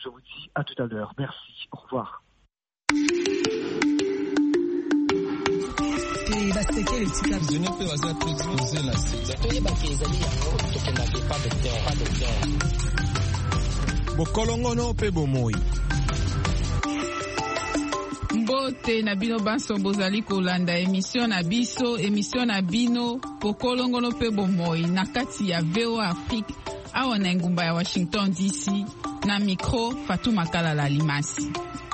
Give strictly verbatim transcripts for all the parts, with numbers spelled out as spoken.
je vous dis à tout à l'heure. Merci, au revoir. Bokolongono pe bomoi. Mbote na bino banso bozali kolanda emission na biso, emission na bino Bokolongono pe bomoi na kati ya V O A Afrique awa na ngumba ya Washington D C na micro Fatuma Kalala Limasi.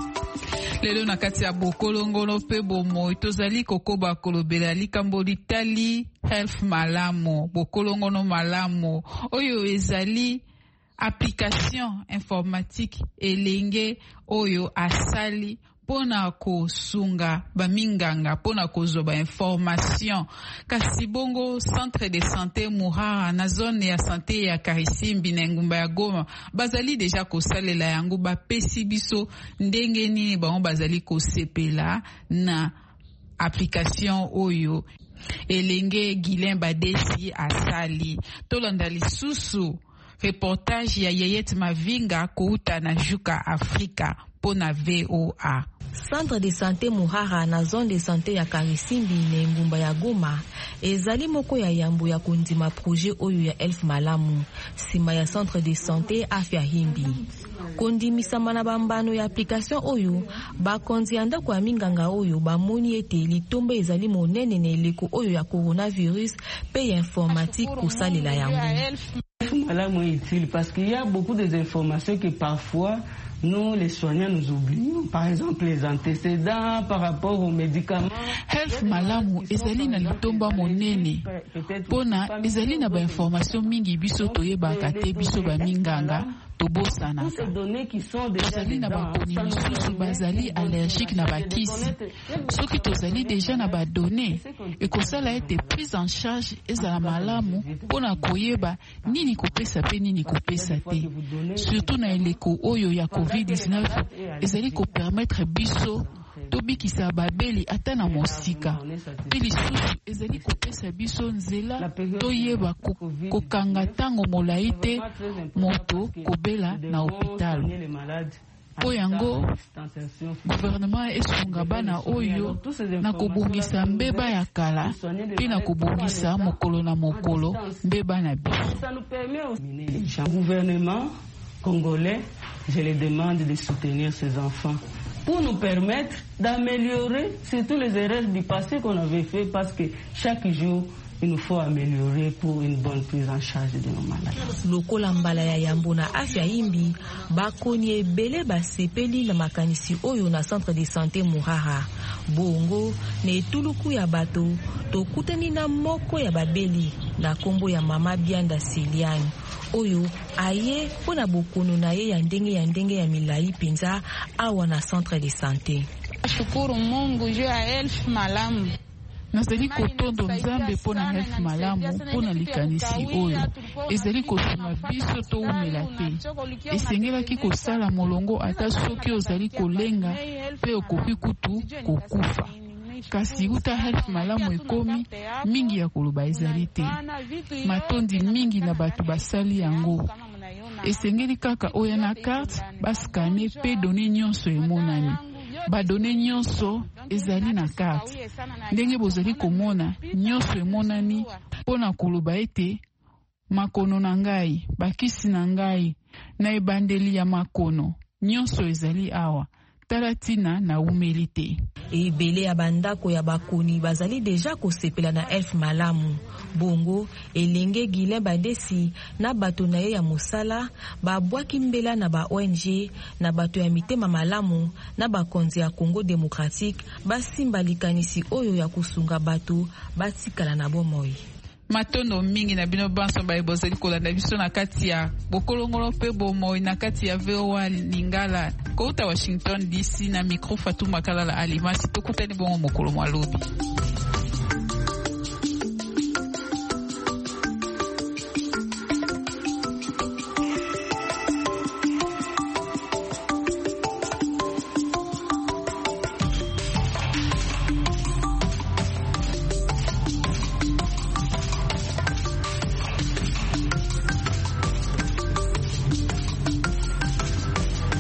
Lelo na kati ya Bokolongono pe bomoi tozali kokoba kolobela likambo litali health malamu, Bokolongono malamu oyo ezali application informatique elenge oyo asali pona kosunga baminganga pona kozoba information kasi bongo centre de santé Murara na zone ya santé ya Karisimbi na ngumba ya Goma bazali deja kosalela yango bapesi biso ndenge nini bango bazali kosepela na application oyo elenge Guilain Badesi asali tolanda lisusu reportage ya Yeyet Mavinga kouta na Juka Afrika pona V O A. Centre de santé Murara na zone de santé ya Karisimbi na ngumba ya Goma ezali moko ya yambo ya kondima projet oyo ya Elf Malamu sima ya centre de santé Afya Himbi. Kondimisama na bambano ya application oyo bakonzi ya ndako ya minganga oyo bamoni ete litomba ezali monene na eleko oyo ya coronavirus pe ya informatique kosalela yango. Malamu est utile parce qu'il y a beaucoup d'informations que parfois nous, les soignants, nous oublions. Par exemple, les antécédents par rapport aux médicaments. Health Malamu, ezali na litomba monene. Pona, ezali na ba information mingi biso toyebaka te biso ba minganga. Tobosana. Tozali na bakoni misusu bazali allergique na bakisi. Soki tozali deja na ba données ekosala ete prise en charge ezala malamu pona koyeba nini kopesa pe nini kopesa te. Surtout na eleko oyo ya covid dix-neuf ezali ko permettre biso tobikisa babeli ata na mosika pe lisusu ezali kopesa biso nzela toyeba kokanga ntango molai te moto kobela na hôpital. Po yango gouvernement esunga bana oyo na kobongisa mbeba ya kala pe na kobongisa mokolo na mokolo mbeba na biso. Gouvernement congolais, je les demande de soutenir ces enfants pour nous permettre d'améliorer surtout les erreurs du passé qu'on avait fait parce que chaque jour il nous faut améliorer pour une bonne prise en charge de nos malades. Lokola mbala ya yambo na Afya Himbi bakoni ebele basepeli na makanisi oyo na centre de santé Murara bongo na etuluku ya bato tokutani na moko ya babeli na kombo ya mama Bianda Siliane oyo aye pona bokono na ye ya ndenge ya ndenge ya milai penza awa na centre de santé. Shukuru Mungu juu ya Elf Malamu. Nazali kotondo nzambe pona Health Malamu pona likanisi oyo ezali kosunga biso to umela te esengelaki kosala molongo ata soki ozali kolenga pe okoki kutu kokufa kasi uta Health Malamu ekomi mingi ya koloba ezali te matondi mingi na bato basali yango esengeli kaka oya na carte baskane pe done nyonso emonani badone nyonso ezali na carte ndenge bozali komona nyonso emonani pona koloba ete makono na ngai bakisi na ngai na ebandeli ya makono nyonso ezali awa talatina na umeli te. Ebele ya bandako ya bakoni bazali deja kosepela na Elf Malamu bongo elenge Guilain Badesi na bato na ye ya mosala babwaki mbela na ba O N G na bato ya mitema malamu na bakonzi ya Congo Démocratique basimba likanisi oyo ya kusunga bato batikala na bomoi. Matondo mingi na bino banso ba ebozeli kolanda biso na kati ya Bokolongono pe bomoi na kati ya V O A Lingala kouta Washington D C na micro Fatuma Kalala Alimasi tokutani bongo mokolo mwalobi.